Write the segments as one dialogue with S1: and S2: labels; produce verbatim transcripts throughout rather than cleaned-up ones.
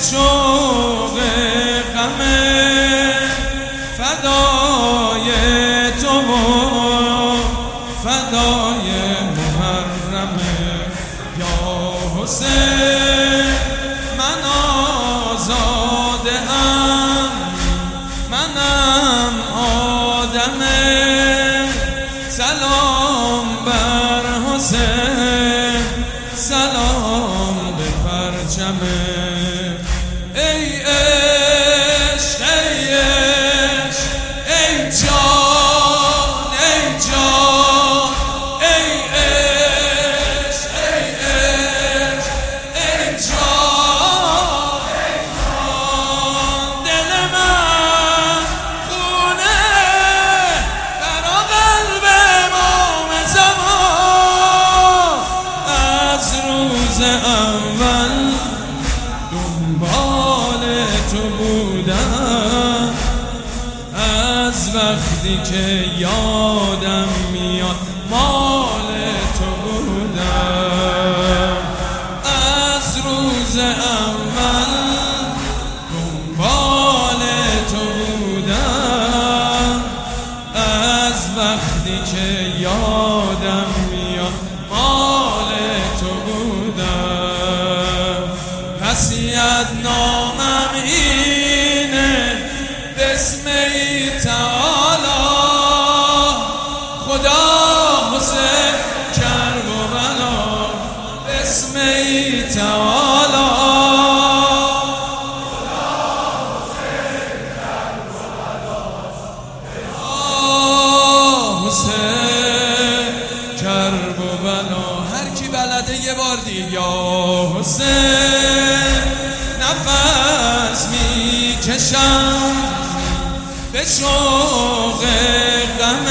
S1: شوق غم فدای تو و فدای محرم یا حسین. من آزاده ام، منم آدم، سلام بر حسین، سلام به پرچم. ای عشق ای عشق ای جان ای جان ای عشق ای عشق ای جان ای جان. دل من خونه برا قلب امام زمان، از روز اول دنبال تو بودم، از وقتی که یادم میاد مال تو بودم. از روز اول دنبال تو بودم، از وقتی که یادم میاد مال تو بودم. وصیت نامم اینه بسم تعالی، خدا حسین کرب و بلا، بسم تعالی خدا حسین کرب و بلا، حسین کرب و بلا. هر کی بلده یه بار دیگه یا حسین. نفس میکشم به شوق غم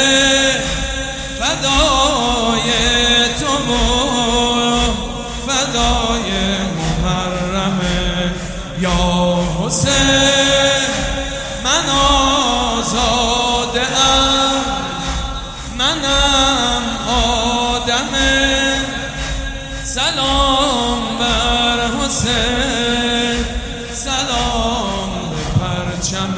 S1: فدای تو و فدای محرم یا حسین. من آزاده ام، منم آدم، سلام بر حسین، سلام به پرچم.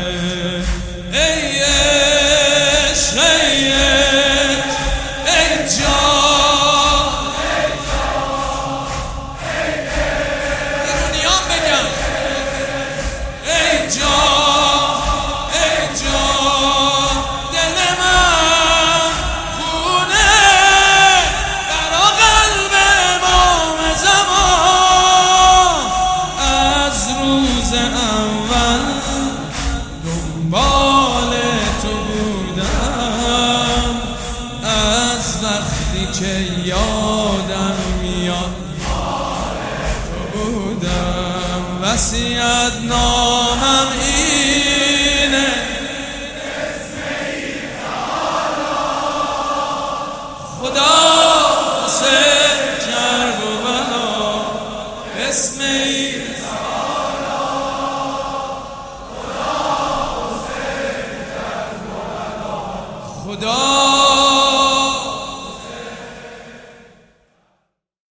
S1: ای عشق ای عشق ای جان ای جان ای ایرانیان بگم ای جان ای جان. دل من خونه برا قلب امام زمان، از روز اول دنبال تو بودم، از وقتی که یادم میاد مال تو بودم. وصیت نامم اینه بسم تعالی، خدا حسین کرب و بلا، بسم